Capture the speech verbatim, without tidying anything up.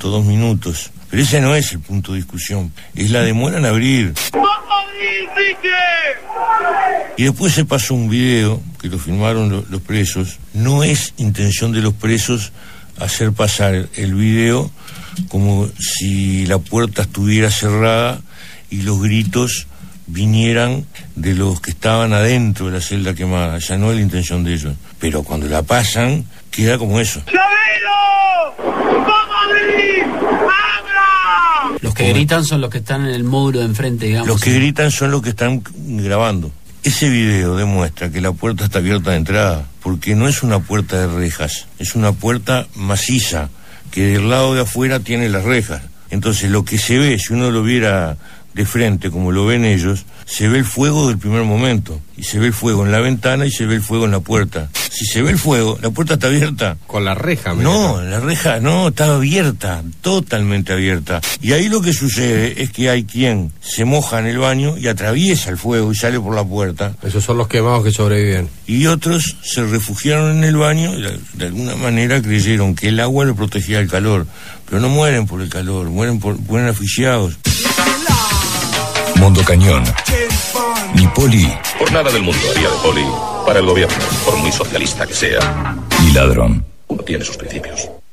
minuto, dos minutos. Pero ese no es el punto de discusión, es la demora en abrir. Y después se pasó un video que lo filmaron lo, los presos. No es intención de los presos hacer pasar el video como si la puerta estuviera cerrada y los gritos vinieran de los que estaban adentro de la celda quemada. Ya no es la intención de ellos. Pero cuando la pasan, queda como eso. ¡Chabelo! ¡Vamos a abrir! ¡Abra! Los que gritan son los que están en el módulo de enfrente, digamos. Los que gritan son los que están grabando. Ese video demuestra que la puerta está abierta de entrada, porque no es una puerta de rejas, es una puerta maciza, que del lado de afuera tiene las rejas. Entonces lo que se ve, si uno lo viera de frente, como lo ven ellos, se ve el fuego del primer momento, y se ve el fuego en la ventana y se ve el fuego en la puerta. Si se ve el fuego, la puerta está abierta. Con la reja, ¿me No, dijo? la reja no, está abierta, totalmente abierta. Y ahí lo que sucede es que hay quien se moja en el baño y atraviesa el fuego y sale por la puerta. Esos son los quemados que sobreviven. Y otros se refugiaron en el baño y de alguna manera creyeron que el agua lo protegía del calor. Pero no mueren por el calor, mueren por, mueren asfixiados. Mondo Cañón. Ni Poli. Por nada del mundo haría de Poli para el gobierno, por muy socialista que sea. Ni Ladrón. Uno tiene sus principios.